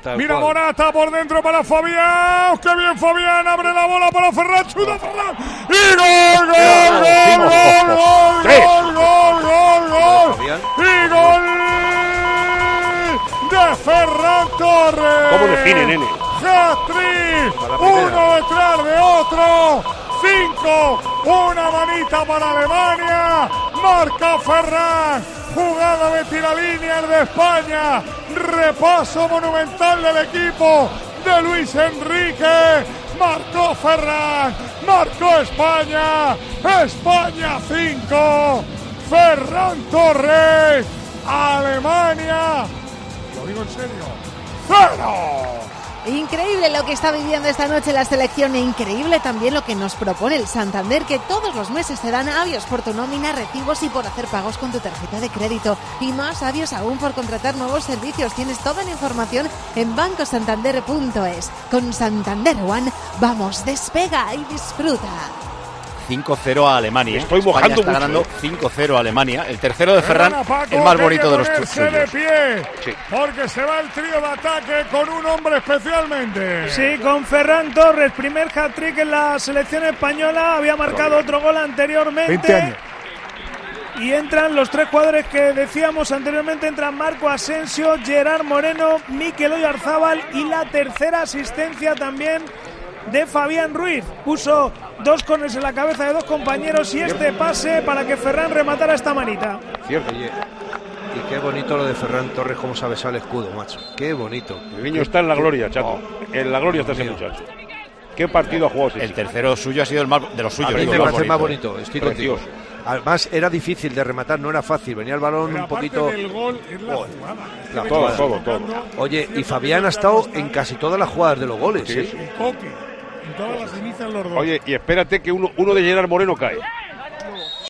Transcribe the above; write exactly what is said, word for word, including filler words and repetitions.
Tal Mira cual. Morata por dentro para Fabián. ¡Qué bien Fabián! Abre la bola para Ferran. ¡Chuta Ferran! ¡Y gol, gol, gol, gol, gol, gol, gol, gol, gol! ¡Y gol de Ferran Torres! ¿Cómo define, nene? ¡Hat-trick! Uno detrás de otro. Cinco. Una manita para Alemania. Marca Ferran. Jugada de tiralíneas de España. Repaso monumental del equipo de Luis Enrique. Marcó Ferran. Marcó España. España cinco. Ferran Torres. Alemania. Lo digo en serio. ¡Cero! Increíble lo que está viviendo esta noche la selección e increíble también lo que nos propone el Santander, que todos los meses te dan avios por tu nómina, recibos y por hacer pagos con tu tarjeta de crédito. Y más avios aún por contratar nuevos servicios. Tienes toda la información en banco santander punto es. Con Santander One, vamos, despega y disfruta. cinco cero a Alemania. Estoy España mojando está mucho, ganando ¿eh? cinco cero a Alemania. El tercero de Ferran, Paco, el más bonito de los de suyos. pie, Sí. porque se va el trío de ataque con un hombre especialmente. Sí, con Ferran Torres, primer hat-trick en la selección española, había marcado otro gol anteriormente. veinte años. Y entran los tres jugadores que decíamos anteriormente, entran Marco Asensio, Gerard Moreno, Mikel Oyarzábal y la tercera asistencia también de Fabián Ruiz. Puso dos corners en la cabeza de dos compañeros y este pase para que Ferran rematara esta manita. Cierto. Oye, y qué bonito lo de Ferran Torres, cómo sabe besar el escudo, macho. Qué bonito. El niño está en la gloria, chato. En la gloria está ese muchacho. ¿Qué partido ha jugado ese El chico? tercero suyo ha sido el más de los A suyos. mí digo, me el parece más bonito. bonito, estoy contigo. Precioso. Además era difícil de rematar, no era fácil, venía el balón Pero un aparte poquito... del gol es la Joder. jugada. Es La que todo, venía todo, buscando todo. Oye, y cierto Fabián nivel ha estado de en casi todas las jugadas de los goles, Sí, ¿eh? sí. el toque. En todas las inician los dos. Oye, y espérate que uno, uno de Gerard Moreno cae.